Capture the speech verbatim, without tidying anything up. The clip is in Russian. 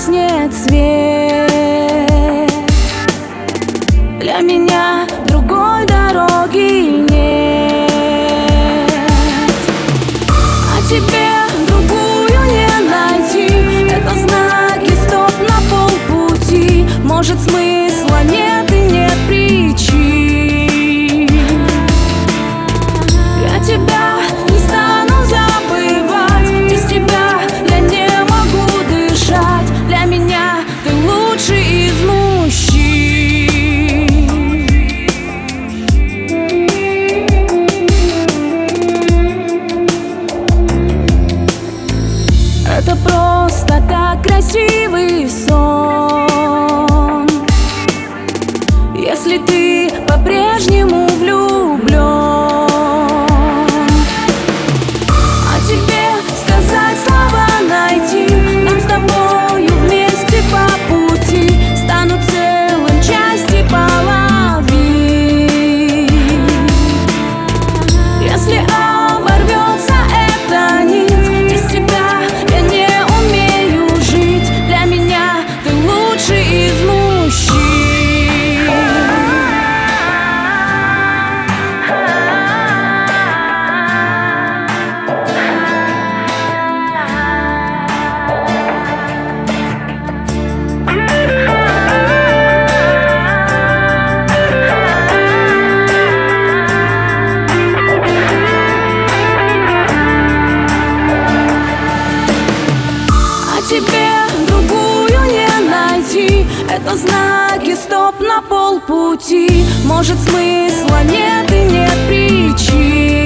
гаснет свет. Для меня другой дороги нет, а тебе другую не найти. Это знаки стоп на полпути. Может, смысла нет и нет причин. Я тебя не стану забывать, без тебя я не могу дышать. Для меня ты лучший из мужчин. Это просто так красивый сон, если ты по-прежнему влюблен. А тебе сказать слова найти, нам с тобою вместе по пути. Стану целым части половин. Если оборвется эта нить, без тебя я не умею жить. Для меня ты лучший из мужчин. Тебе другую не найти. Это знаки стоп на полпути. Может, смысла нет и нет причин.